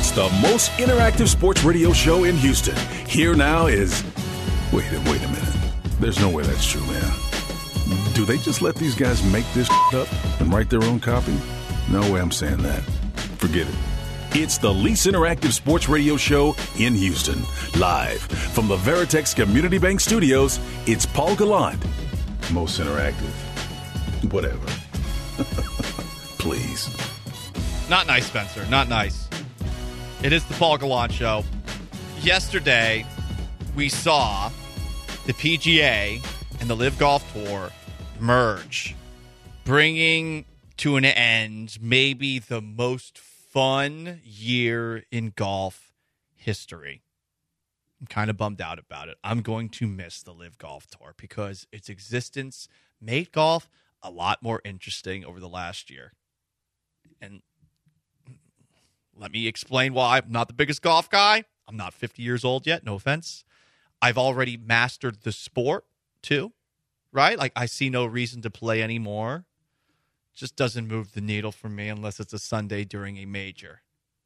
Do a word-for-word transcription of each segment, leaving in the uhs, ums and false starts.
It's the most interactive sports radio show in Houston. Here now is... Wait, wait a minute. There's no way that's true, man. Do they just let these guys make this up and write their own copy? No way I'm saying that. Forget it. It's the least interactive sports radio show in Houston. Live from the Veritex Community Bank Studios, it's Paul Gallant. Most interactive. Whatever. Please. Not nice, Spencer. Not nice. It is the Paul Gallant Show. Yesterday, we saw the P G A and the Live Golf Tour merge, bringing to an end maybe the most fun year in golf history. I'm kind of bummed out about it. I'm going to miss the Live Golf Tour because its existence made golf a lot more interesting over the last year. And let me explain why. I'm not the biggest golf guy. I'm not fifty years old yet. No offense. I've already mastered the sport too, right? Like, I see no reason to play anymore. Just doesn't move the needle for me unless it's a Sunday during a major.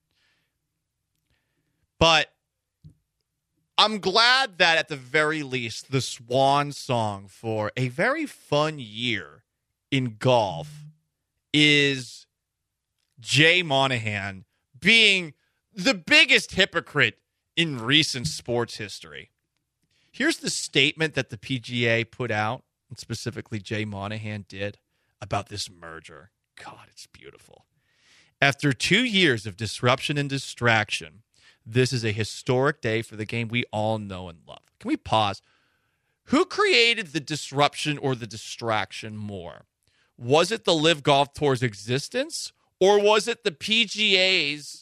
But I'm glad that at the very least, the swan song for a very fun year in golf is Jay Monahan being the biggest hypocrite in recent sports history. Here's the statement that the P G A put out, and specifically Jay Monahan did, about this merger. God, it's beautiful. After two years of disruption and distraction, this is a historic day for the game we all know and love. Can we pause? Who created the disruption or the distraction more? Was it the Live Golf Tour's existence, or was it the P G A's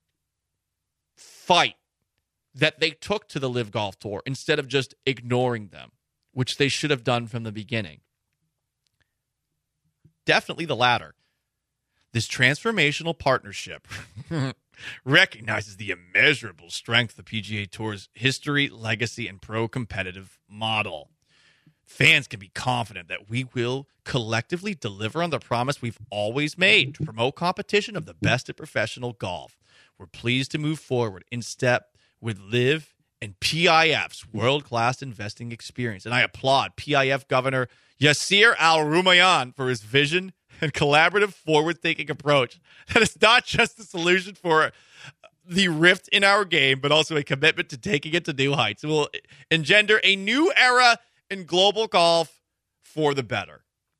fight that they took to the Live Golf Tour instead of just ignoring them, which they should have done from the beginning? Definitely the latter. This transformational partnership recognizes the immeasurable strength of the P G A Tour's history, legacy, and pro-competitive model. Fans can be confident that we will collectively deliver on the promise we've always made to promote competition of the best at professional golf. We're pleased to move forward in step with Live and P I F's world-class investing experience. And I applaud P I F Governor Yasir Al-Rumayyan for his vision and collaborative, forward-thinking approach that is not just a solution for the rift in our game, but also a commitment to taking it to new heights. It will engender a new era in global golf for the better.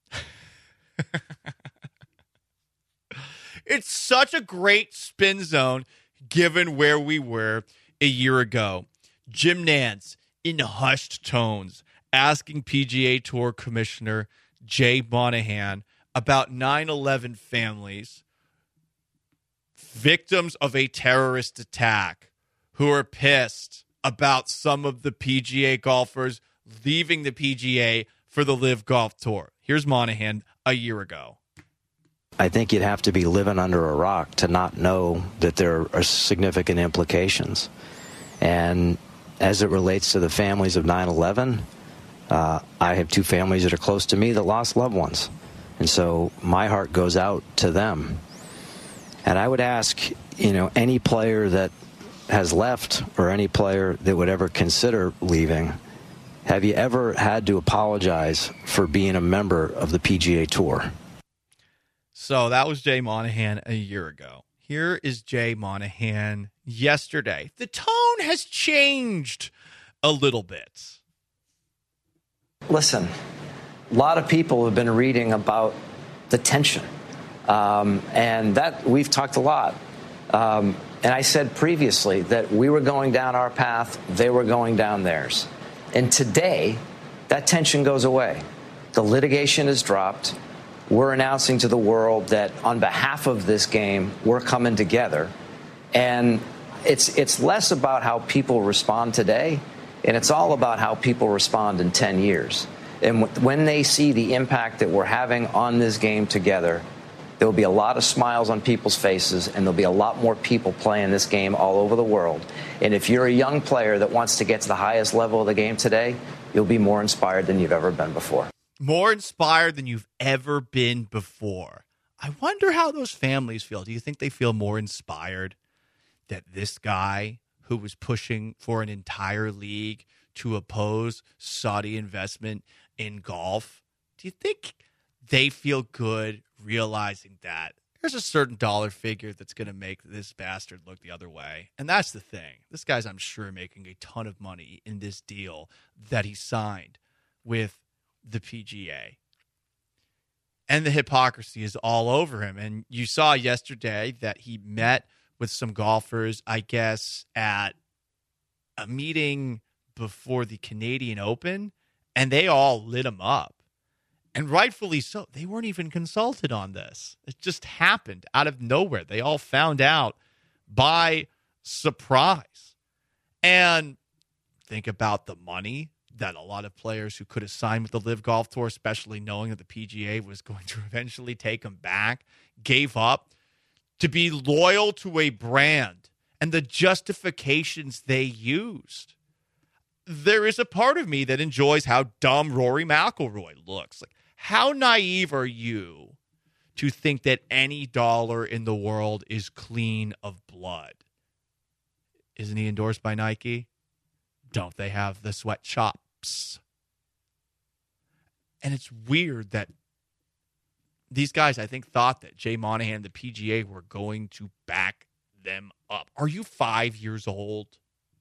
It's such a great spin zone given where we were a year ago. Jim Nantz, in hushed tones, asking P G A Tour Commissioner Jay Monahan about nine eleven families, victims of a terrorist attack, who are pissed about some of the P G A golfers leaving the P G A for the Live Golf Tour. Here's Monahan a year ago. I think you'd have to be living under a rock to not know that there are significant implications. And as it relates to the families of nine eleven, uh, I have two families that are close to me that lost loved ones. And so my heart goes out to them. And I would ask, you know, any player that has left or any player that would ever consider leaving, have you ever had to apologize for being a member of the P G A Tour? So that was Jay Monahan a year ago. Here is Jay Monahan yesterday. The tone has changed a little bit. Listen, a lot of people have been reading about the tension. Um, and that we've talked a lot. Um, and I said previously that we were going down our path, they were going down theirs. And today, that tension goes away. The litigation is dropped. We're announcing to the world that on behalf of this game, we're coming together. And it's it's less about how people respond today, and it's all about how people respond in ten years. And w- when they see the impact that we're having on this game together, there will be a lot of smiles on people's faces, and there'll be a lot more people playing this game all over the world. And if you're a young player that wants to get to the highest level of the game today, you'll be more inspired than you've ever been before. More inspired than you've ever been before. I wonder how those families feel. Do you think they feel more inspired? that this guy who was pushing for an entire league to oppose Saudi investment in golf, do you think they feel good realizing that there's a certain dollar figure that's going to make this bastard look the other way? And that's the thing. This guy's, I'm sure, making a ton of money in this deal that he signed with the P G A. And the hypocrisy is all over him. And you saw yesterday that he met with some golfers, I guess, at a meeting before the Canadian Open, and they all lit him up. And rightfully so. They weren't even consulted on this. It just happened out of nowhere. They all found out by surprise. And think about the money that a lot of players who could have signed with the Live Golf Tour, especially knowing that the P G A was going to eventually take them back, gave up to be loyal to a brand and the justifications they used. There is a part of me that enjoys how dumb Rory McIlroy looks. Like, how naive are you to think that any dollar in the world is clean of blood? Isn't he endorsed by Nike? Don't they have the sweatshops? And it's weird that these guys, I think, thought that Jay Monahan and the P G A were going to back them up. Are you five years old?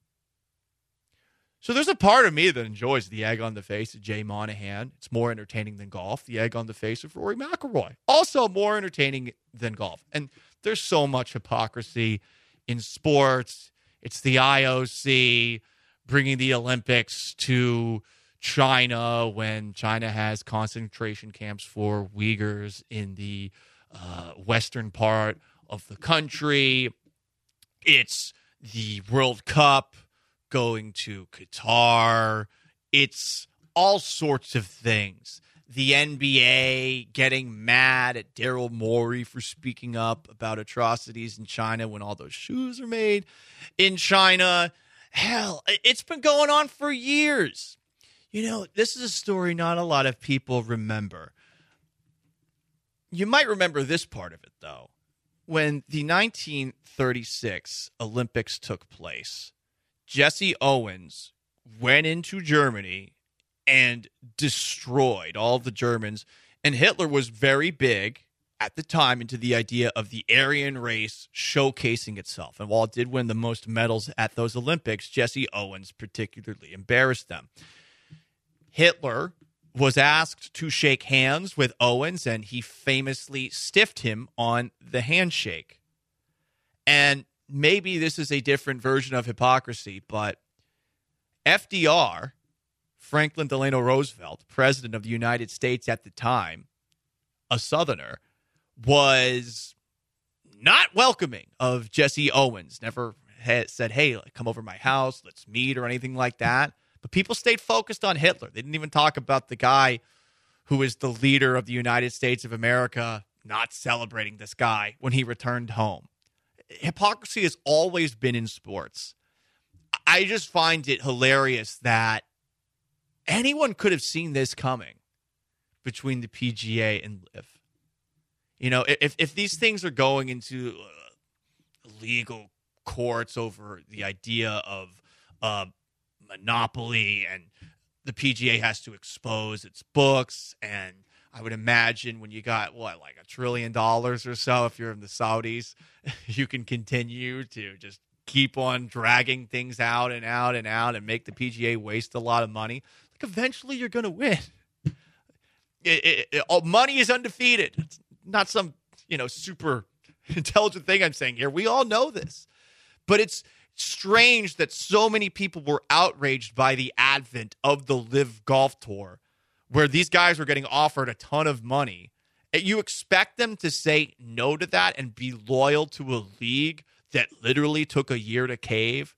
So there's a part of me that enjoys the egg on the face of Jay Monahan. It's more entertaining than golf. The egg on the face of Rory McIlroy. Also more entertaining than golf. And there's so much hypocrisy in sports. It's the I O C bringing the Olympics to China when China has concentration camps for Uyghurs in the uh, western part of the country. It's the World Cup going to Qatar. It's all sorts of things. The N B A getting mad at Daryl Morey for speaking up about atrocities in China when all those shoes are made in China. Hell, it's been going on for years. You know, this is a story not a lot of people remember. You might remember this part of it, though. When the nineteen thirty-six Olympics took place, Jesse Owens went into Germany and destroyed all the Germans. And Hitler was very big at the time into the idea of the Aryan race showcasing itself. And while it did win the most medals at those Olympics, Jesse Owens particularly embarrassed them. Hitler was asked to shake hands with Owens, and he famously stiffed him on the handshake. And maybe this is a different version of hypocrisy, but F D R, Franklin Delano Roosevelt, president of the United States at the time, a Southerner, was not welcoming of Jesse Owens. Never had said, hey, come over to my house, let's meet, or anything like that. But people stayed focused on Hitler. They didn't even talk about the guy who is the leader of the United States of America not celebrating this guy when he returned home. Hypocrisy has always been in sports. I just find it hilarious that anyone could have seen this coming between the P G A and Liv. You know, if if these things are going into uh, legal courts over the idea of uh, monopoly, and the P G A has to expose its books, and I would imagine when you got, what, like a trillion dollars or so, if you're in the Saudis, you can continue to just keep on dragging things out and out and out and make the P G A waste a lot of money. Like, eventually you're going to win. It, it, it, oh, money is undefeated. It's not some, you know, super intelligent thing I'm saying here. We all know this. But it's strange that so many people were outraged by the advent of the Live Golf Tour, where these guys were getting offered a ton of money. You expect them to say no to that and be loyal to a league that literally took a year to cave?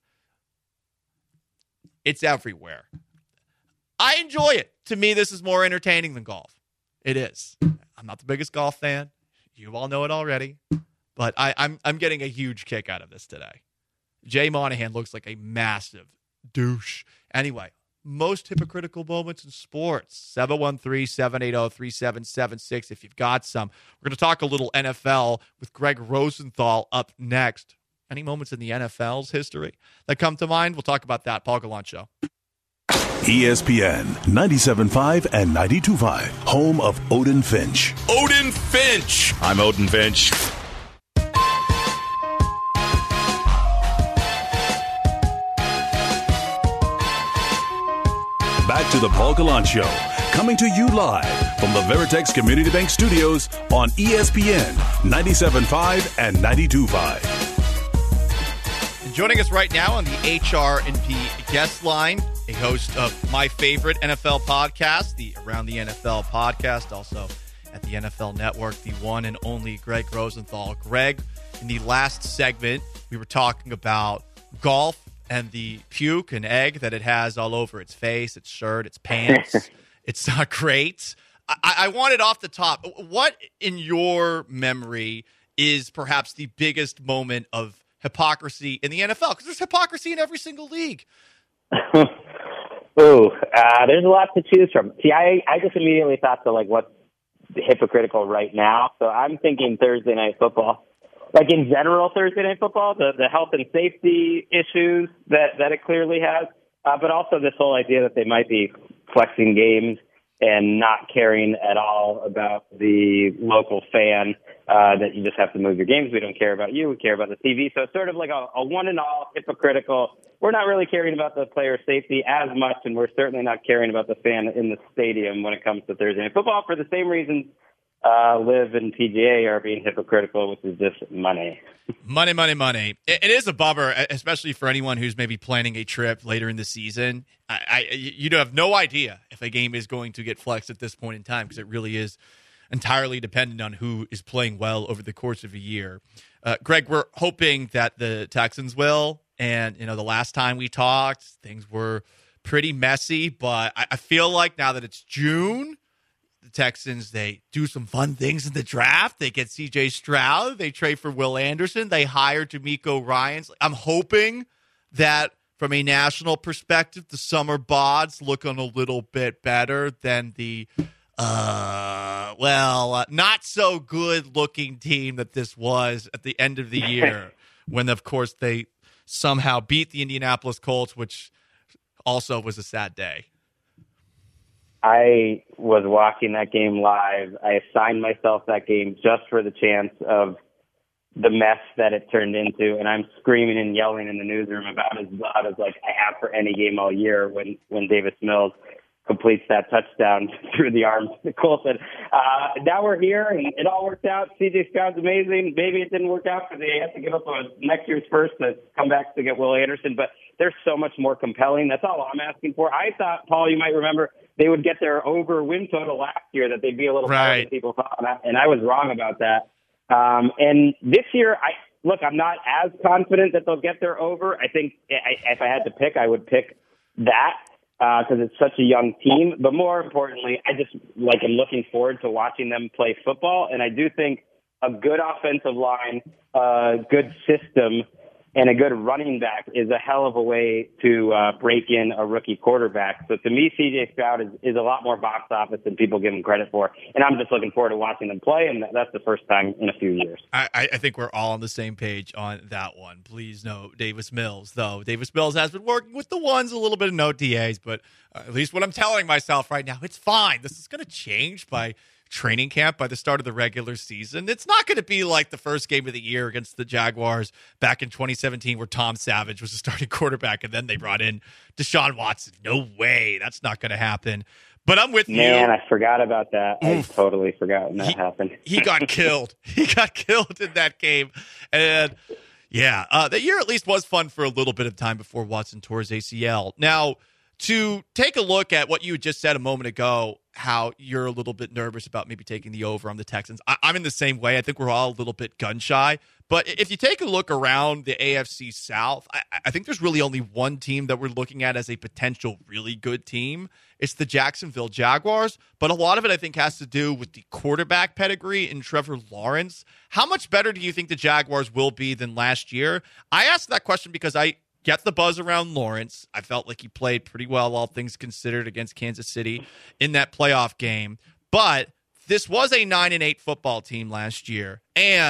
It's everywhere. I enjoy it. To me, this is more entertaining than golf. It is. I'm not the biggest golf fan. You all know it already. But I, I'm I'm getting a huge kick out of this today. Jay Monahan looks like a massive douche. Anyway, most hypocritical moments in sports. seven one three, seven eight zero, three seven seven six if you've got some. We're going to talk a little N F L with Greg Rosenthal up next. Any moments in the N F L's history that come to mind? We'll talk about that. Paul Gallant Show. E S P N ninety-seven point five and ninety-two point five, home of Odin Finch. Odin Finch. I'm Odin Finch. Back to the Paul Gallant Show, coming to you live from the Veritex Community Bank Studios on E S P N ninety-seven point five and ninety-two point five. And joining us right now on the H R and P guest line, a host of my favorite N F L podcast, the Around the N F L podcast, also at the N F L Network, the one and only Greg Rosenthal. Greg, in the last segment, we were talking about golf and the puke and egg that it has all over its face, its shirt, its pants. It's not great. I, I want it off the top. What, in your memory, is perhaps the biggest moment of hypocrisy in the N F L? Because there's hypocrisy in every single league. Ooh, uh, there's a lot to choose from. See, I, I just immediately thought to, like, what's hypocritical right now? So I'm thinking Thursday Night Football. Like, in general, Thursday Night Football, the, the health and safety issues that, that it clearly has, uh, but also this whole idea that they might be flexing games and not caring at all about the local fan, uh, that you just have to move your games. We don't care about you. We care about the T V. So it's sort of like a, a one and all hypocritical. We're not really caring about the player safety as much, and we're certainly not caring about the fan in the stadium when it comes to Thursday Night Football for the same reasons Uh, Liv and P G A are being hypocritical, which is just money. Money, money, money. It, it is a bummer, especially for anyone who's maybe planning a trip later in the season. I, I, you have no idea if a game is going to get flexed at this point in time because it really is entirely dependent on who is playing well over the course of a year. Uh, Greg, we're hoping that the Texans will. And, you know, the last time we talked, things were pretty messy. But I, I feel like now that it's June, the Texans, they do some fun things in the draft. They get C J Stroud. They trade for Will Anderson. They hire DeMeco Ryans. I'm hoping that from a national perspective, the summer bods looking a little bit better than the, uh, well, uh, not so good looking team that this was at the end of the year when, of course, they somehow beat the Indianapolis Colts, which also was a sad day. I was watching that game live. I assigned myself that game just for the chance of the mess that it turned into, and I'm screaming and yelling in the newsroom about as loud as like I have for any game all year when when Davis Mills completes that touchdown through the arms of Colson. Uh, now we're here, and it all worked out. C J Stroud's amazing. Maybe it didn't work out because they had to give up a next year's first to come back to get Will Anderson, but they're so much more compelling. That's all I'm asking for. I thought, Paul, you might remember, they would get their over win total last year, that they'd be a little better than people thought, and I, and I was wrong about that. Um, and this year, I look, I'm not as confident that they'll get their over. I think I, if I had to pick, I would pick that because uh, it's such a young team. But more importantly, I just like am looking forward to watching them play football, and I do think a good offensive line, a good system, and a good running back is a hell of a way to uh, break in a rookie quarterback. So to me, C J Stroud is, is a lot more box office than people give him credit for. And I'm just looking forward to watching them play, and that's the first time in a few years. I, I think we're all on the same page on that one. Please note Davis Mills, though. Davis Mills has been working with the ones, a little bit of no D As, but uh, at least what I'm telling myself right now, it's fine. This is going to change by training camp, by the start of the regular season. It's not going to be like the first game of the year against the Jaguars back in twenty seventeen where Tom Savage was the starting quarterback and then they brought in Deshaun Watson. No way. That's not going to happen. But I'm with Man, you. Man, I forgot about that. Oof. I totally forgot when that he, happened. He got killed. He got killed in that game. And yeah, uh, the year at least was fun for a little bit of time before Watson tore his A C L. Now, to take a look at what you just said a moment ago, how you're a little bit nervous about maybe taking the over on the Texans. I, I'm in the same way. I think we're all a little bit gun shy. But if you take a look around the A F C South, I, I think there's really only one team that we're looking at as a potential really good team. It's the Jacksonville Jaguars. But a lot of it, I think, has to do with the quarterback pedigree in Trevor Lawrence. How much better do you think the Jaguars will be than last year? I asked that question because I get the buzz around Lawrence. I felt like he played pretty well, all things considered, against Kansas City in that playoff game. But this was a nine and eight football team last year, and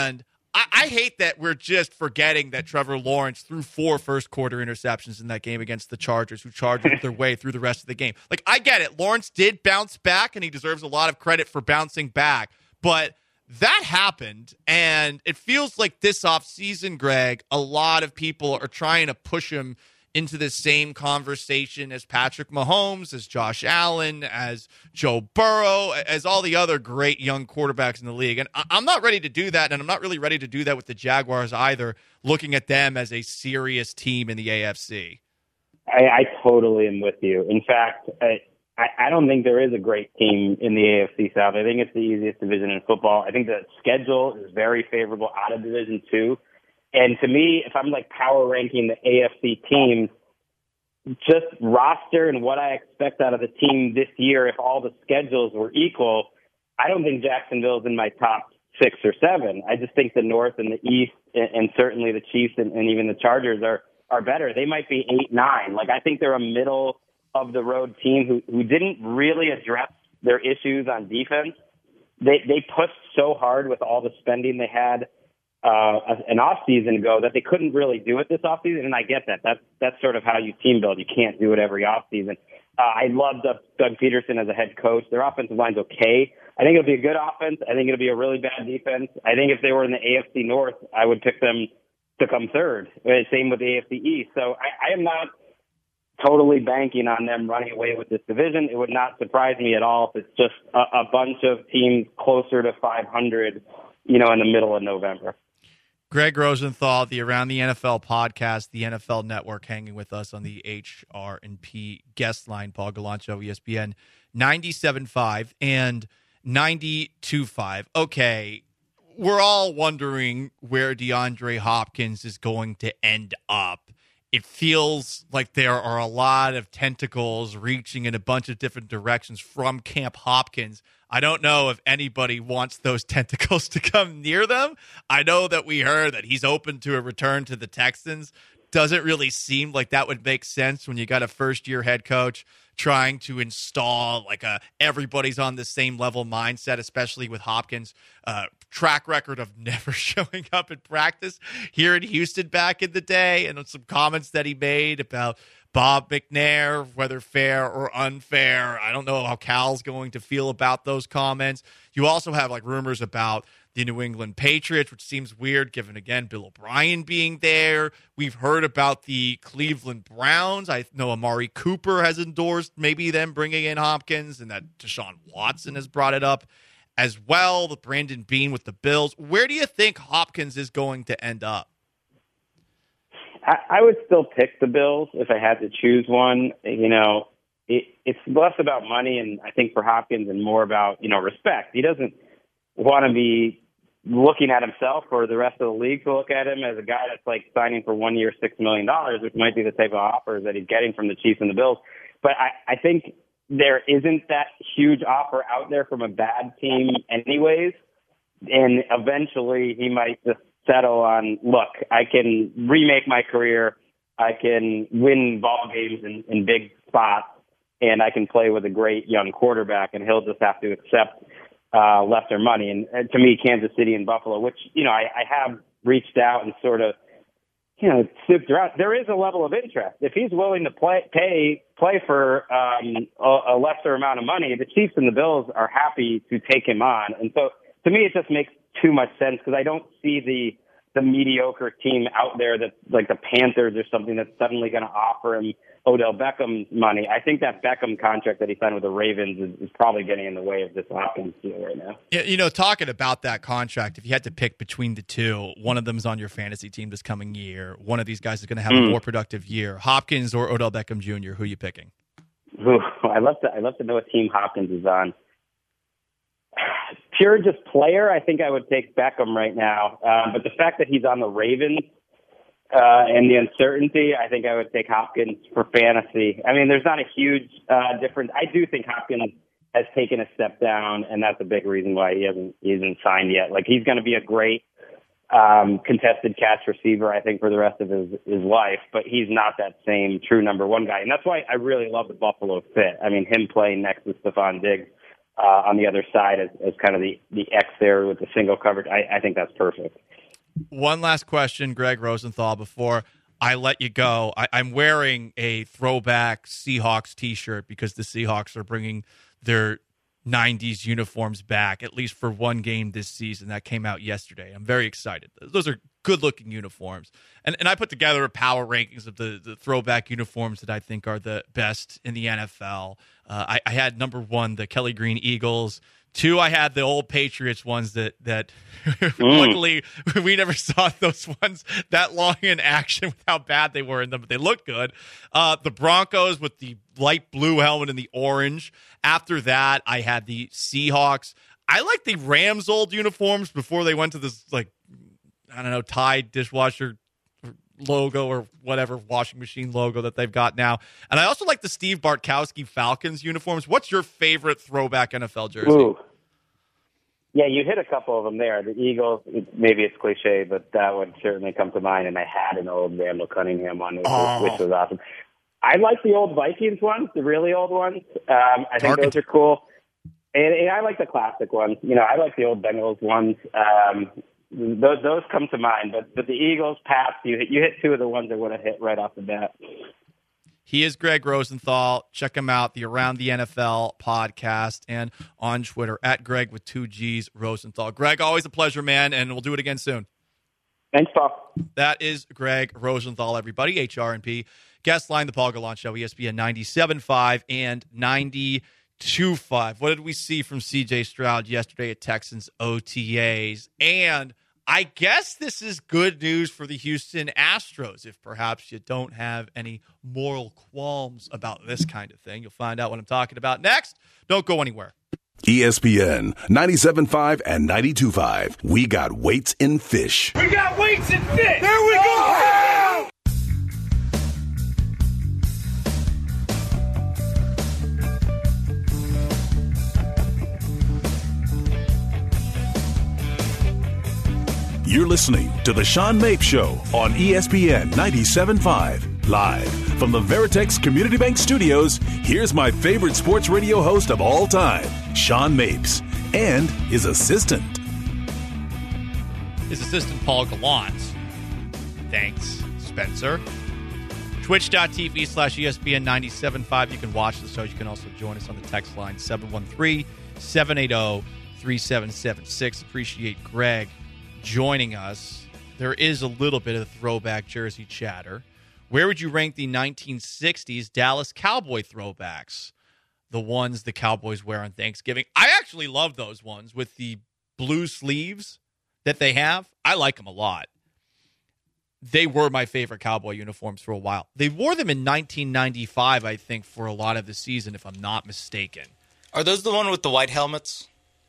I, I hate that we're just forgetting that Trevor Lawrence threw four first-quarter interceptions in that game against the Chargers, who charged their way through the rest of the game. Like, I get it. Lawrence did bounce back, and he deserves a lot of credit for bouncing back. But that happened, and it feels like this offseason, Greg, a lot of people are trying to push him into the same conversation as Patrick Mahomes, as Josh Allen, as Joe Burrow, as all the other great young quarterbacks in the league. And I'm not ready to do that, and I'm not really ready to do that with the Jaguars either, looking at them as a serious team in the A F C. I, I totally am with you. In fact, I, I don't think there is a great team in the A F C South. I think it's the easiest division in football. I think the schedule is very favorable out of Division Two. And to me, if I'm like power ranking the A F C teams, just roster and what I expect out of the team this year, if all the schedules were equal, I don't think Jacksonville's in my top six or seven. I just think the North and the East, and, and certainly the Chiefs and, and even the Chargers are are better. They might be eight, nine. Like, I think they're a middle of the road team who who didn't really address their issues on defense. They they pushed so hard with all the spending they had uh, an off season ago that they couldn't really do it this off season. And I get that. That's that's sort of how you team build. You can't do it every off season. Uh, I love Doug, Doug Peterson as a head coach. Their offensive line's okay. I think it'll be a good offense. I think it'll be a really bad defense. I think if they were in the A F C North, I would pick them to come third. Same with the A F C East. So I, I am not totally banking on them running away with this division. It would not surprise me at all if it's just a, a bunch of teams closer to five hundred, you know, in the middle of November. Greg Rosenthal, the Around the N F L podcast, the N F L Network, hanging with us on the H R and P guest line. Paul Galancho, E S P N ninety-seven point five and ninety-two point five. Okay, we're all wondering where DeAndre Hopkins is going to end up. It feels like there are a lot of tentacles reaching in a bunch of different directions from Camp Hopkins. I don't know if anybody wants those tentacles to come near them. I know that we heard that he's open to a return to the Texans. Doesn't really seem like that would make sense when you got a first-year head coach trying to install like a everybody's on the same level mindset, especially with Hopkins' uh, track record of never showing up in practice here in Houston back in the day, and some comments that he made about Bob McNair, whether fair or unfair. I don't know how Cal's going to feel about those comments. You also have like rumors about the New England Patriots, which seems weird given, again, Bill O'Brien being there. We've heard about the Cleveland Browns. I know Amari Cooper has endorsed maybe them bringing in Hopkins, and that Deshaun Watson has brought it up as well. The Brandon Beane with the Bills. Where do you think Hopkins is going to end up? I, I would still pick the Bills if I had to choose one. You know, it, it's less about money, and I think for Hopkins, and more about, you know, respect. He doesn't want to be looking at himself or the rest of the league to look at him as a guy that's like signing for one year, six million dollars, which might be the type of offers that he's getting from the Chiefs and the Bills. But I, I think there isn't that huge offer out there from a bad team anyways. And eventually he might just settle on, look, I can remake my career. I can win ball games in, in big spots, and I can play with a great young quarterback, and he'll just have to accept uh, lesser money. And, and to me, Kansas City and Buffalo, which, you know, I, I have reached out and sort of, you know, snooped around. There is a level of interest. If he's willing to play, pay, play for um, a, a lesser amount of money, the Chiefs and the Bills are happy to take him on. And so to me, it just makes too much sense because I don't see the the mediocre team out there that like the Panthers or something that's suddenly going to offer him Odell Beckham's money. I think that Beckham contract that he signed with the Ravens is, is probably getting in the way of this Hopkins deal right now. Yeah, you know, talking about that contract, if you had to pick between the two, one of them is on your fantasy team this coming year. One of these guys is going to have mm. a more productive year. Hopkins or Odell Beckham Junior, who are you picking? Ooh, I love to I love to know what team Hopkins is on. Pure just player, I think I would take Beckham right now. Uh, but the fact that he's on the Ravens uh, and the uncertainty, I think I would take Hopkins for fantasy. I mean, there's not a huge uh, difference. I do think Hopkins has taken a step down, and that's a big reason why he hasn't he hasn't signed yet. Like, he's going to be a great um, contested catch receiver, I think, for the rest of his, his life, but he's not that same true number one guy. And that's why I really love the Buffalo fit. I mean, him playing next to Stephon Diggs Uh, on the other side as, as kind of the, the X there with the single coverage. I, I think that's perfect. One last question, Greg Rosenthal, before I let you go. I, I'm wearing a throwback Seahawks t-shirt because the Seahawks are bringing their nineties uniforms back, at least for one game this season. That came out yesterday. I'm very excited. Those are good-looking uniforms. And and I put together a power rankings of the, the throwback uniforms that I think are the best in the N F L. Uh, I, I had number one, the Kelly Green Eagles. Two, I had the old Patriots ones that, that mm. luckily we never saw those ones that long in action with how bad they were in them, but they looked good. Uh, the Broncos with the light blue helmet and the orange. After that, I had the Seahawks. I like the Rams' old uniforms before they went to this, like, I don't know, Tide dishwasher logo or whatever washing machine logo that they've got now. And I also like the Steve Bartkowski Falcons uniforms. What's your favorite throwback N F L jersey? Ooh. Yeah, you hit a couple of them there. The Eagles, maybe it's cliche, but that would certainly come to mind. And I had an old Randall Cunningham one, which, oh. was, which was awesome. I like the old Vikings ones, the really old ones. Um, I think Target. Those are cool. And, and I like the classic ones. You know, I like the old Bengals ones. Um, Those, those come to mind, but, but the Eagles, Pats, you hit, you hit two of the ones that would have hit right off the bat. He is Greg Rosenthal. Check him out, the Around the N F L podcast, and on Twitter, at Greg with two G's, Rosenthal. Greg, always a pleasure, man, and we'll do it again soon. Thanks, Paul. That is Greg Rosenthal, everybody, H R and P. Guest line, The Paul Gallant Show, E S P N ninety-seven point five and ninety-two point five. What did we see from C J Stroud yesterday at Texans O T As? And I guess this is good news for the Houston Astros, if perhaps you don't have any moral qualms about this kind of thing. You'll find out what I'm talking about next. Don't go anywhere. E S P N ninety-seven point five and ninety-two point five. We got weights in fish. We got weights in fish. There we go. You're listening to The Sean Mapes Show on E S P N ninety-seven point five. Live from the Veritex Community Bank Studios, here's my favorite sports radio host of all time, Sean Mapes, and his assistant. His assistant, Paul Gallant. Thanks, Spencer. Twitch.tv slash ESPN ninety-seven point five. You can watch the show. You can also join us on the text line seven one three, seven eight zero, three seven seven six. Appreciate Greg joining us. There is a little bit of throwback jersey chatter. Where would you rank the nineteen sixties Dallas Cowboy throwbacks? The ones the Cowboys wear on Thanksgiving. I actually love those ones with the blue sleeves that they have. I like them a lot. They were my favorite Cowboy uniforms for a while. They wore them in nineteen ninety-five, I think, for a lot of the season, if I'm not mistaken. Are those the one with the white helmets?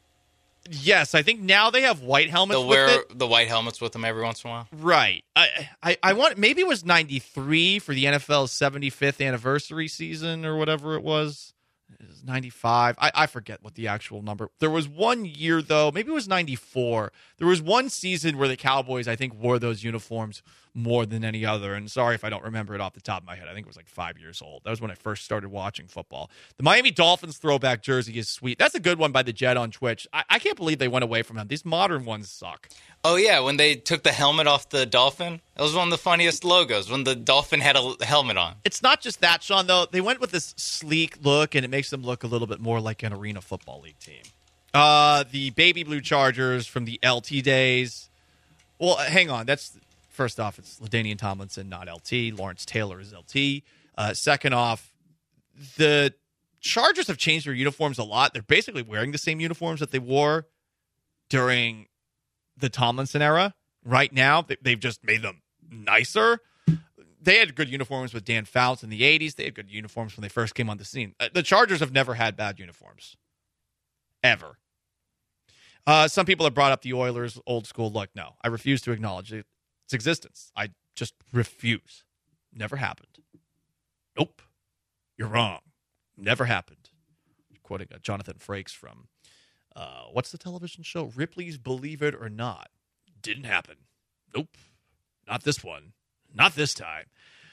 Yes, I think now they have white helmets. They'll wear with it. the white helmets with them every once in a while. Right. I, I, I want maybe it was ninety-three for the N F L's seventy-fifth anniversary season or whatever it was. It was ninety-five. I, I forget what the actual number. There was one year, though, maybe it was ninety-four. There was one season where the Cowboys, I think, wore those uniforms more than any other. And sorry if I don't remember it off the top of my head. I think it was like five years old. That was when I first started watching football. The Miami Dolphins throwback jersey is sweet. That's a good one by the Jet on Twitch. I, I can't believe they went away from them. These modern ones suck. Oh, yeah, when they took the helmet off the Dolphin. That was one of the funniest logos, when the Dolphin had a helmet on. It's not just that, Sean, though. They went with this sleek look, and it makes them look a little bit more like an Arena Football League team. Uh, the baby blue Chargers from the L T days. Well, hang on. That's first off, it's LaDainian Tomlinson, not L T. Lawrence Taylor is L T. Uh, second off, the Chargers have changed their uniforms a lot. They're basically wearing the same uniforms that they wore during the Tomlinson era. Right now, they've just made them nicer. They had good uniforms with Dan Fouts in the eighties. They had good uniforms when they first came on the scene. The Chargers have never had bad uniforms. Ever. Uh, some people have brought up the Oilers' old school look. No, I refuse to acknowledge its existence. I just refuse. Never happened. Nope. You're wrong. Never happened. Quoting uh, Jonathan Frakes from, uh, what's the television show? Ripley's Believe It or Not. Didn't happen. Nope. Not this one. Not this time.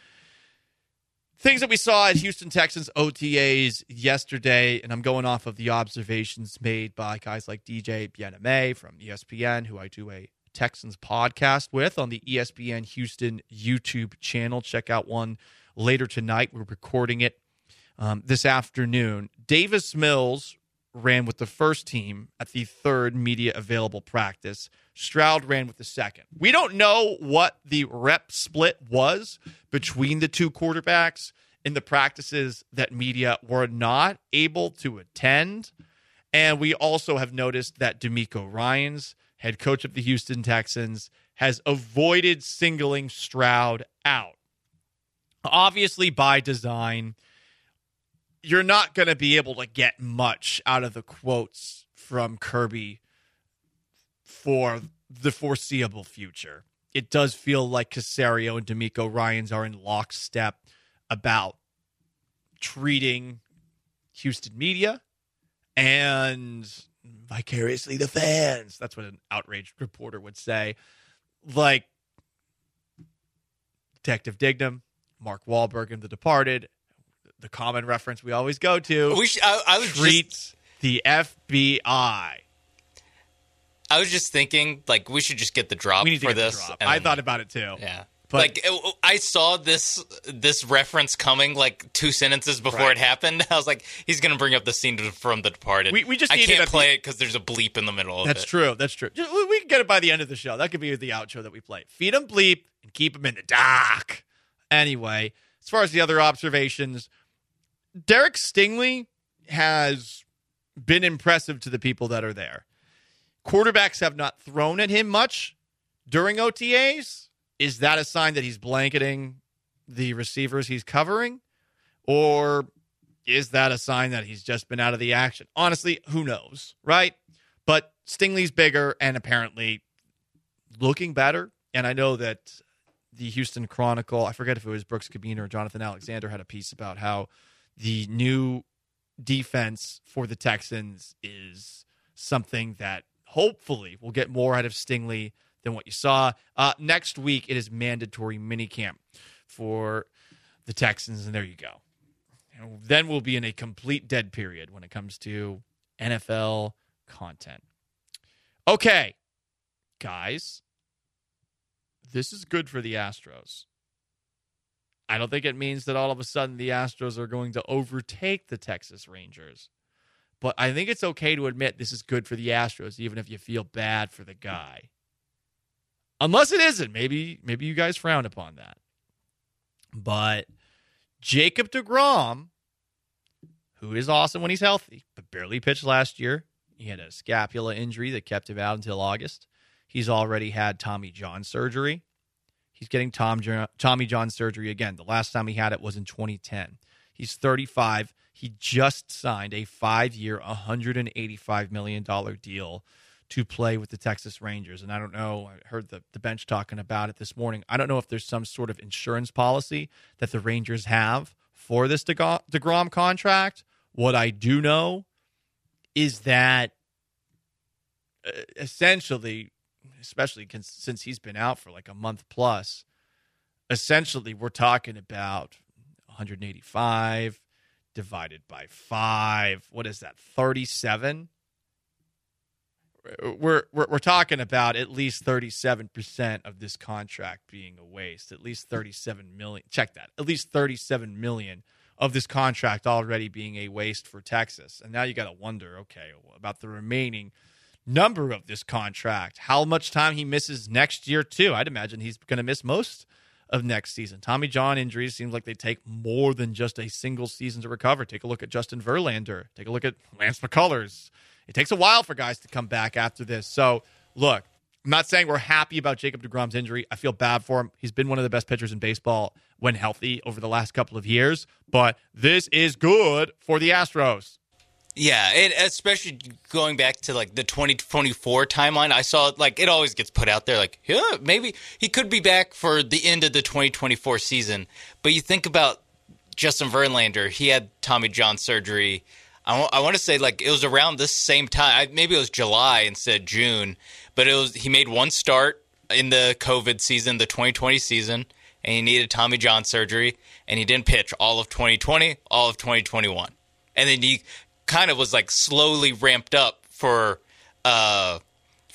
Things that we saw at Houston Texans O T As yesterday, and I'm going off of the observations made by guys like D J Biename from E S P N, who I do a Texans podcast with on the E S P N Houston YouTube channel. Check out one later tonight. We're recording it um, this afternoon. Davis Mills ran with the first team at the third media available practice. Stroud ran with the second. We don't know what the rep split was between the two quarterbacks in the practices that media were not able to attend. And we also have noticed that DeMeco Ryans, head coach of the Houston Texans, has avoided singling Stroud out. Obviously, by design, you're not going to be able to get much out of the quotes from Kirby for the foreseeable future. It does feel like Caserio and DeMeco Ryans are in lockstep about treating Houston media and vicariously the fans. That's what an outraged reporter would say. Like Detective Dignam, Mark Wahlberg in The Departed, the common reference we always go to. We should, I, I was treats just, the F B I. I was just thinking, like, we should just get the drop we need to for get this. The drop. And I then, thought about it too. Yeah. But, like, it, I saw this this reference coming, like, two sentences before right. it happened. I was like, he's going to bring up the scene from The Departed. We, we just I can't it play the, it because there's a bleep in the middle of that's it. That's true. That's true. Just, we can get it by the end of the show. That could be the outro that we play. Feed him bleep and keep him in the dark. Anyway, as far as the other observations, Derek Stingley has been impressive to the people that are there. Quarterbacks have not thrown at him much during O T As. Is that a sign that he's blanketing the receivers he's covering? Or is that a sign that he's just been out of the action? Honestly, who knows, right? But Stingley's bigger and apparently looking better. And I know that the Houston Chronicle, I forget if it was Brooks Cabiner or Jonathan Alexander, had a piece about how the new defense for the Texans is something that hopefully will get more out of Stingley than what you saw. Uh, next week, it is mandatory minicamp for the Texans, and there you go. And then we'll be in a complete dead period when it comes to N F L content. Okay, guys, this is good for the Astros. I don't think it means that all of a sudden the Astros are going to overtake the Texas Rangers. But I think it's okay to admit this is good for the Astros, even if you feel bad for the guy. Unless it isn't. Maybe, maybe you guys frown upon that. But Jacob deGrom, who is awesome when he's healthy, but barely pitched last year. He had a scapula injury that kept him out until August. He's already had Tommy John surgery. He's getting Tom, Tommy John surgery again. The last time he had it was in twenty ten. He's thirty-five. He just signed a five-year, one hundred eighty-five million dollars deal to play with the Texas Rangers. And I don't know, I heard the, the bench talking about it this morning. I don't know if there's some sort of insurance policy that the Rangers have for this DeGrom contract. What I do know is that uh, essentially, especially since he's been out for like a month plus, essentially we're talking about one hundred eighty-five divided by five. What is that, thirty-seven? We're, we're we're talking about at least thirty-seven percent of this contract being a waste. At least thirty-seven million. Check that. At least thirty-seven million of this contract already being a waste for Texas. And now you got to wonder, okay, about the remaining number of this contract. How much time he misses next year too? I'd imagine he's going to miss most of next season. Tommy John injuries seems like they take more than just a single season to recover. Take a look at Justin Verlander. Take a look at Lance McCullers. It takes a while for guys to come back after this. So, look, I'm not saying we're happy about Jacob deGrom's injury. I feel bad for him. He's been one of the best pitchers in baseball when healthy over the last couple of years. But this is good for the Astros. Yeah, and especially going back to, like, the twenty twenty-four timeline, I saw, like, it always gets put out there, like, yeah, maybe he could be back for the end of the twenty twenty-four season. But you think about Justin Verlander, he had Tommy John surgery. I, w- I want to say, like, it was around this same time. Maybe it was July instead of June. But it was he made one start in the COVID season, the twenty twenty season, and he needed Tommy John surgery, and he didn't pitch all of twenty twenty, all of twenty twenty-one. And then he kind of was, like, slowly ramped up for uh,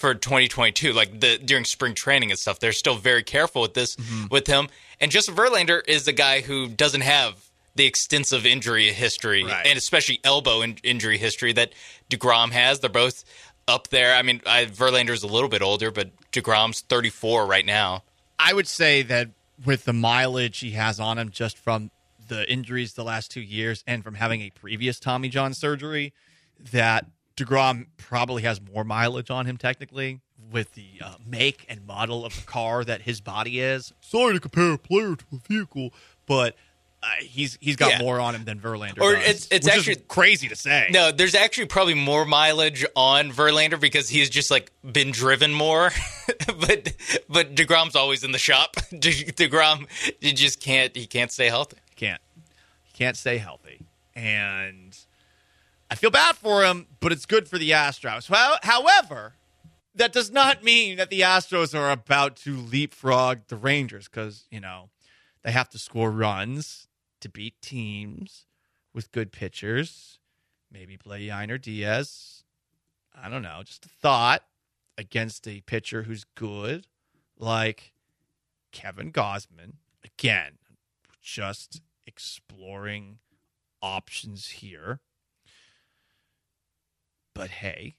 for twenty twenty-two, like the during spring training and stuff. They're still very careful with this mm-hmm. with him. And Justin Verlander is a guy who doesn't have the extensive injury history, right. and especially elbow in- injury history that DeGrom has. They're both up there. I mean, I, Verlander's a little bit older, but DeGrom's thirty-four right now. I would say that with the mileage he has on him just from the injuries the last two years and from having a previous Tommy John surgery, that DeGrom probably has more mileage on him technically with the uh, make and model of the car that his body is. Sorry to compare a player to a vehicle, but uh, he's he's got yeah. more on him than Verlander or does. It's, it's which actually is crazy to say. No, there's actually probably more mileage on Verlander because he's just like been driven more. but but DeGrom's always in the shop. De- DeGrom, you just can't. He can't stay healthy. Can't. He can't stay healthy, and I feel bad for him. But it's good for the Astros. Well, however, that does not mean that the Astros are about to leapfrog the Rangers because you know they have to score runs to beat teams with good pitchers. Maybe play Yainer Diaz. I don't know. Just a thought against a pitcher who's good, like Kevin Gausman. Again, just exploring options here. But hey,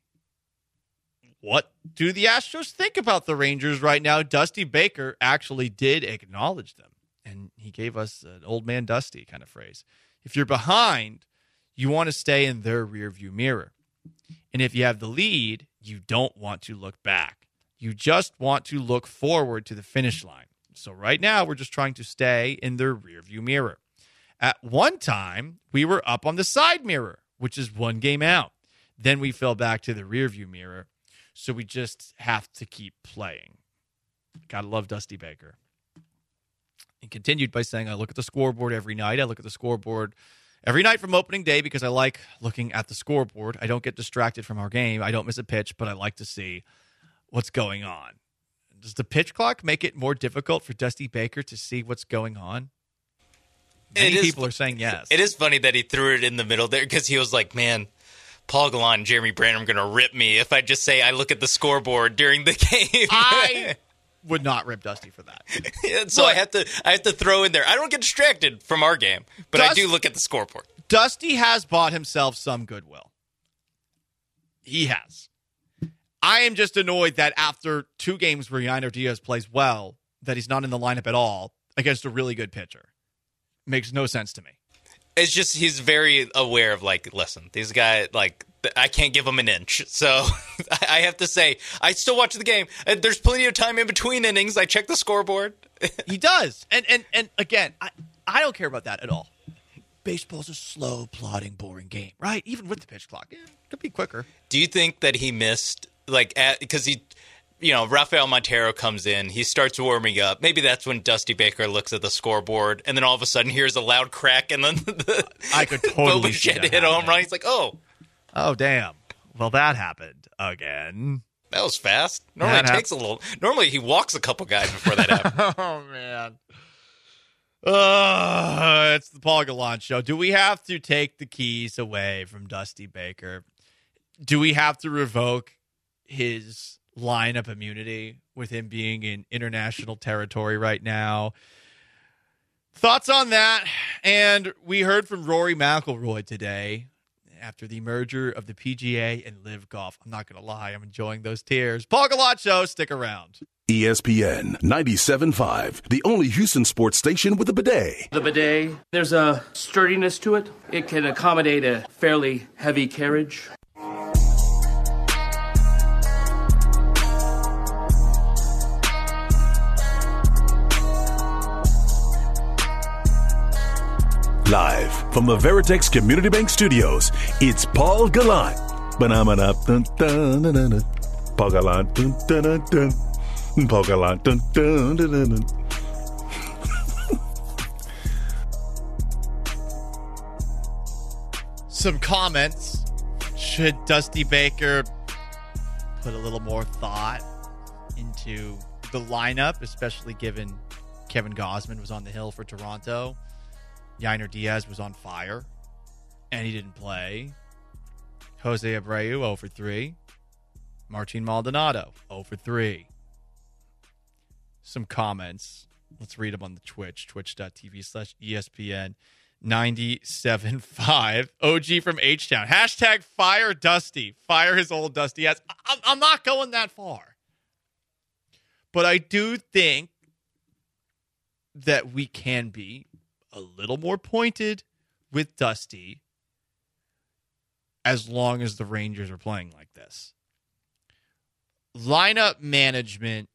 what do the Astros think about the Rangers right now? Dusty Baker actually did acknowledge them. And he gave us an old man Dusty kind of phrase. If you're behind, you want to stay in their rearview mirror. And if you have the lead, you don't want to look back. You just want to look forward to the finish line. So right now, we're just trying to stay in their rearview mirror. At one time, we were up on the side mirror, which is one game out. Then we fell back to the rearview mirror. So we just have to keep playing. Gotta love Dusty Baker. And continued by saying, I look at the scoreboard every night. I look at the scoreboard every night from opening day because I like looking at the scoreboard. I don't get distracted from our game. I don't miss a pitch, but I like to see what's going on. Does the pitch clock make it more difficult for Dusty Baker to see what's going on? Many people are saying yes. It is funny that he threw it in the middle there because he was like, man, Paul Gallant and Jeremy Branham are going to rip me if I just say I look at the scoreboard during the game. I would not rip Dusty for that. Yeah, so Look, I have to I have to throw in there. I don't get distracted from our game, but Dust, I do look at the scoreboard. Dusty has bought himself some goodwill. He has. I am just annoyed that after two games where Yainer Diaz plays well, that he's not in the lineup at all against a really good pitcher. Makes no sense to me. It's just he's very aware of, like, listen, these guys, like, I can't give them an inch. So I have to say, I still watch the game. There's plenty of time in between innings. I check the scoreboard. He does. And and and again, I, I don't care about that at all. Baseball's a slow, plodding, boring game, right? Even with the pitch clock. Yeah, it could be quicker. Do you think that he missed, like, because he, you know, Rafael Montero comes in, he starts warming up. Maybe that's when Dusty Baker looks at the scoreboard, and then all of a sudden hears a loud crack, and then the I could totally see that hit a home run. He's like, oh. Oh, damn. Well, that happened again. That was fast. Normally that it takes hap- a little. Normally he walks a couple guys before that happens. Oh, man. Uh, it's the Paul Gallant Show. Do we have to take the keys away from Dusty Baker? Do we have to revoke his lineup immunity with him being in international territory right now? Thoughts on that? And we heard from Rory McIlroy today after the merger of the P G A and Live Golf. I'm not going to lie. I'm enjoying those tears. Paul Gallant Show. Stick around. E S P N ninety-seven point five, the only Houston sports station with a bidet. The bidet, there's a sturdiness to it. It can accommodate a fairly heavy carriage. Live from the Veritex Community Bank Studios, it's Paul Gallant. Paul Gallant. Paul Gallant. Some comments. Should Dusty Baker put a little more thought into the lineup, especially given Kevin Gausman was on the hill for Toronto? Yainer Diaz was on fire, and he didn't play. Jose Abreu, oh for three. Martin Maldonado, zero for three. Some comments. Let's read them on the Twitch, twitch.tv slash ESPN ninety-seven point five. O G from H-Town. Hashtag fire Dusty. Fire his old Dusty ass. I- I'm not going that far. But I do think that we can be a little more pointed with Dusty as long as the Rangers are playing like this. Lineup management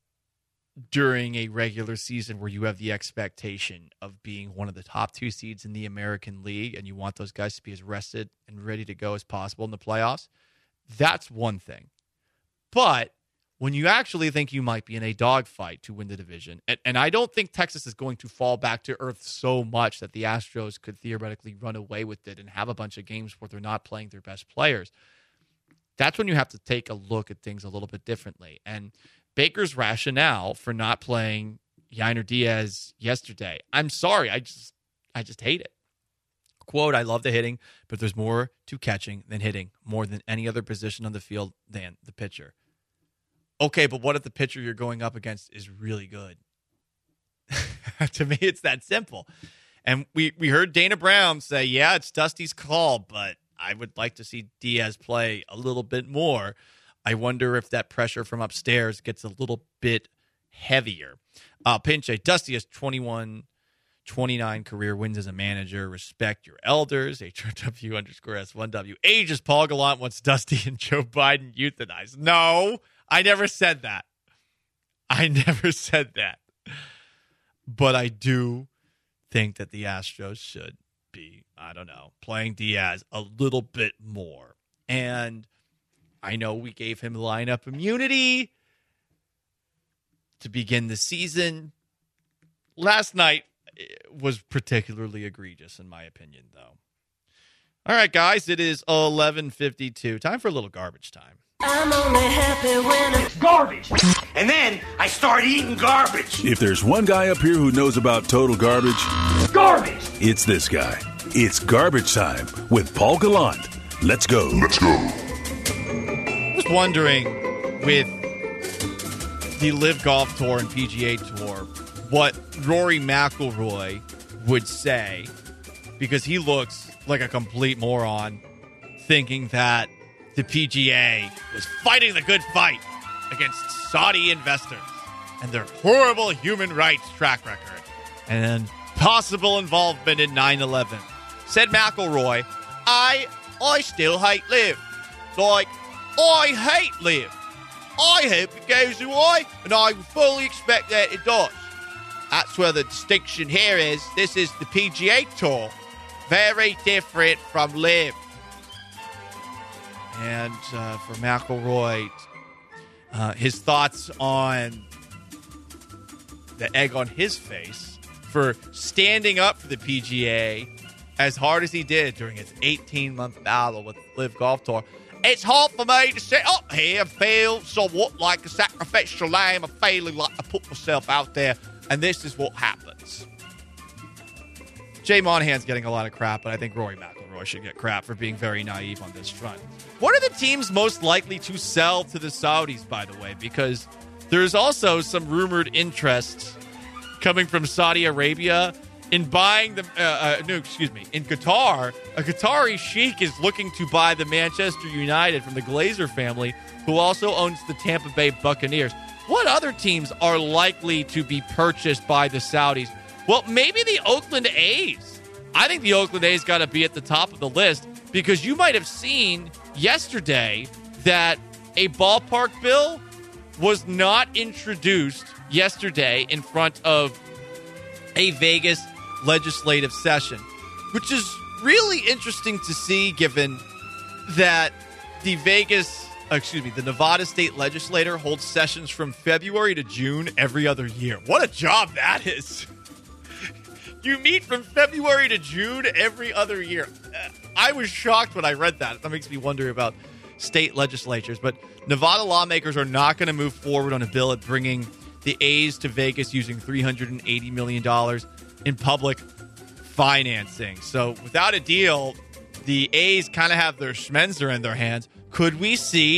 during a regular season where you have the expectation of being one of the top two seeds in the American League and you want those guys to be as rested and ready to go as possible in the playoffs, that's one thing. But when you actually think you might be in a dogfight to win the division, and, and I don't think Texas is going to fall back to earth so much that the Astros could theoretically run away with it and have a bunch of games where they're not playing their best players, that's when you have to take a look at things a little bit differently. And Baker's rationale for not playing Yainer Diaz yesterday, I'm sorry, I just I just hate it. Quote, I love the hitting, but there's more to catching than hitting, more than any other position on the field than the pitcher. Okay, but what if the pitcher you're going up against is really good? To me, it's that simple. And we, we heard Dana Brown say, yeah, it's Dusty's call, but I would like to see Diaz play a little bit more. I wonder if that pressure from upstairs gets a little bit heavier. Uh, Pinche, Dusty has twenty-one, twenty-nine career wins as a manager. Respect your elders. H R W underscore S one W. Ages Paul Gallant wants Dusty and Joe Biden euthanized. No, I never said that. I never said that. But I do think that the Astros should be, I don't know, playing Diaz a little bit more. And I know we gave him lineup immunity to begin the season. Last night was particularly egregious, in my opinion, though. All right, guys, it is eleven fifty-two. Time for a little garbage time. I'm only happy when it's garbage. And then I start eating garbage. If there's one guy up here who knows about total garbage, Garbage! it's this guy. It's garbage time with Paul Gallant. Let's go. Let's go. I was wondering, with the Live Golf Tour and P G A Tour, what Rory McIlroy would say, because he looks like a complete moron thinking that the P G A was fighting the good fight against Saudi investors and their horrible human rights track record and possible involvement in nine eleven. Said McIlroy, I, I still hate Live. Like, I hate Live. I hope it goes away, and I fully expect that it does. That's where the distinction here is. This is the P G A Tour. Very different from Live. And uh, for McIlroy, uh, his thoughts on the egg on his face for standing up for the P G A as hard as he did during his eighteen-month battle with Live Golf Tour. It's hard for me to sit up here and feel somewhat like a sacrificial lamb. I'm feeling like I put myself out there, and this is what happens. Jay Monahan's getting a lot of crap, but I think Rory McIlroy should get crap for being very naive on this front. What are the teams most likely to sell to the Saudis, by the way? Because there's also some rumored interest coming from Saudi Arabia in buying the, uh, uh, no, excuse me, in Qatar. A Qatari sheik is looking to buy the Manchester United from the Glazer family, who also owns the Tampa Bay Buccaneers. What other teams are likely to be purchased by the Saudis? Well, maybe the Oakland A's. I think the Oakland A's got to be at the top of the list because you might have seen yesterday that a ballpark bill was not introduced yesterday in front of a Vegas legislative session, which is really interesting to see given that the Vegas, excuse me, the Nevada state legislature holds sessions from February to June every other year. What a job that is. You meet from February to June every other year. I was shocked when I read that. That makes me wonder about state legislatures. But Nevada lawmakers are not going to move forward on a bill at bringing the A's to Vegas using three hundred eighty million dollars in public financing. So without a deal, the A's kind of have their schmenzer in their hands. Could we see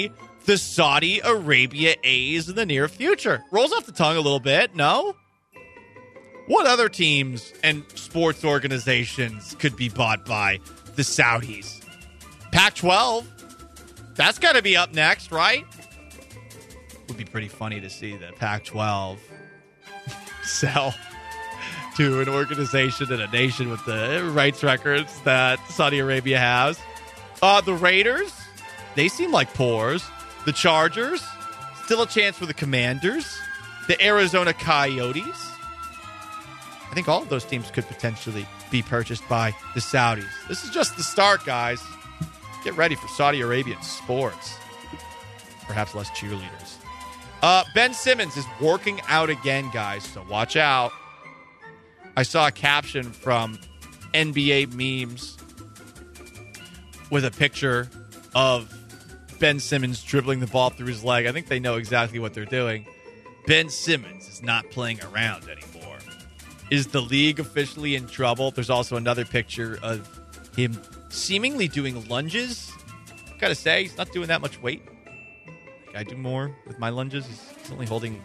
the Saudi Arabia A's in the near future. Rolls off the tongue a little bit, no? What other teams and sports organizations could be bought by the Saudis? Pac twelve. That's got to be up next, right? Would be pretty funny to see the Pac twelve sell to an organization and a nation with the rights records that Saudi Arabia has. Uh, the Raiders, they seem like poors. The Chargers, still a chance for the Commanders. The Arizona Coyotes. I think all of those teams could potentially be purchased by the Saudis. This is just the start, guys. Get ready for Saudi Arabian sports. Perhaps less cheerleaders. Uh, Ben Simmons is working out again, guys, so watch out. I saw a caption from N B A Memes with a picture of Ben Simmons dribbling the ball through his leg. I think they know exactly what they're doing. Ben Simmons is not playing around anymore. Is the league officially in trouble? There's also another picture of him seemingly doing lunges. Gotta say, he's not doing that much weight. Like I do more with my lunges. He's only holding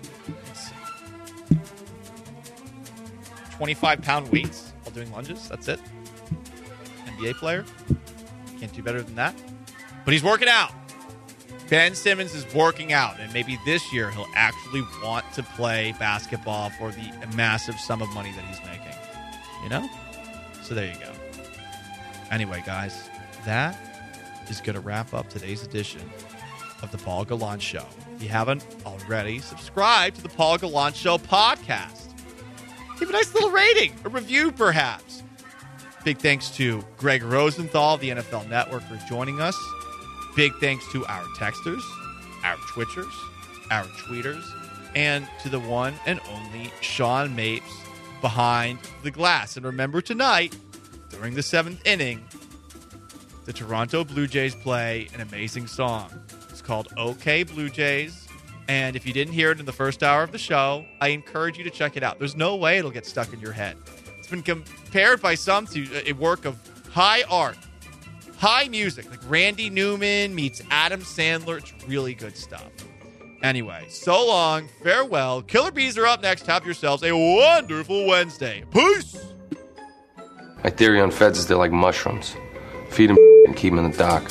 twenty-five pound weights while doing lunges. That's it. N B A player. Can't do better than that. But he's working out. Ben Simmons is working out, and maybe this year he'll actually want to play basketball for the massive sum of money that he's making. You know? So there you go. Anyway, guys, that is going to wrap up today's edition of the Paul Gallant Show. If you haven't already, subscribe to the Paul Gallant Show podcast. Give a nice little rating, a review perhaps. Big thanks to Greg Rosenthal, the N F L Network, for joining us. Big thanks to our texters, our Twitchers, our tweeters, and to the one and only Sean Mapes behind the glass. And remember tonight, during the seventh inning, the Toronto Blue Jays play an amazing song. It's called OK Blue Jays. And if you didn't hear it in the first hour of the show, I encourage you to check it out. There's no way it'll get stuck in your head. It's been compared by some to a work of high art. High music, like Randy Newman meets Adam Sandler. It's really good stuff. Anyway, so long, farewell. Killer Bees are up next. Have yourselves a wonderful Wednesday. Peace! My theory on feds is they're like mushrooms. Feed them and keep them in the dock.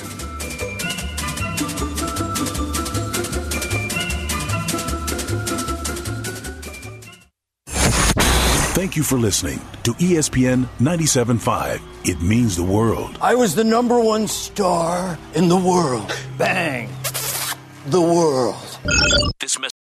Thank you for listening to E S P N ninety-seven point five. It means the world. I was the number one star in the world. Bang. The world. This message